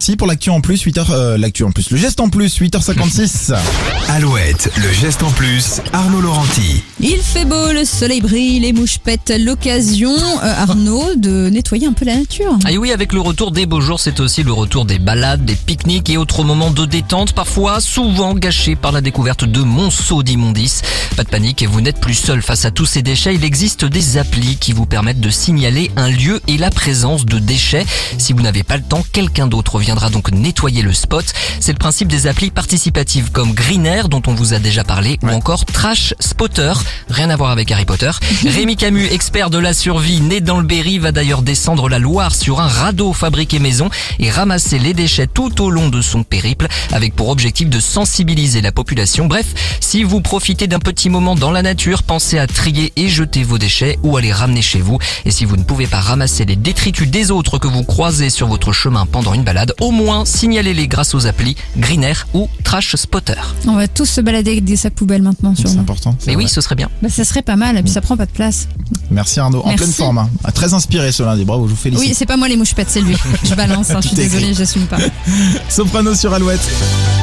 Laurenti pour l'actu en plus, 8h, l'actu en plus, le geste en plus, 8h56. Alouette, le geste en plus, Arnaud Laurenti. Il fait beau, le soleil brille, les mouches pètent. L'occasion, Arnaud, de nettoyer un peu la nature. Ah oui, avec le retour des beaux jours, c'est aussi le retour des balades, des pique-niques et autres moments de détente, parfois souvent gâchés par la découverte de monceaux d'immondices. Pas de panique, vous n'êtes plus seul face à tous ces déchets. Il existe des applis qui vous permettent de signaler un lieu et la présence de déchets. Si vous n'avez pas le temps, quelqu'un d'autre viendra donc nettoyer le spot. C'est le principe des applis participatives comme Greenair, dont on vous a déjà parlé, ou encore Trash Spotter, rien à voir avec Harry Potter. Rémi Camus, expert de la survie, né dans le Berry, va d'ailleurs descendre la Loire sur un radeau fabriqué maison et ramasser les déchets tout au long de son périple, avec pour objectif de sensibiliser la population. Bref, si vous profitez d'un petit moment dans la nature, pensez à trier et jeter vos déchets ou à les ramener chez vous. Et si vous ne pouvez pas ramasser les détritus des autres que vous croisez sur votre chemin pendant une balade, au moins signalez-les grâce aux applis Greenair ou Trash Spotter. On va tous se balader avec des sacs poubelles maintenant, C'est sûrement. important. Mais oui, vrai. ce serait bien. Bah, ça serait pas mal, et puis ça prend pas de place. Merci Arnaud, en Merci. pleine forme. Hein. Ah, très inspiré ce lundi, bravo, je vous félicite. Oui, c'est pas moi les mouches pètes, c'est lui. Je balance, je suis Tout est désolée, écrit. j'assume pas. Soprano sur Alouette.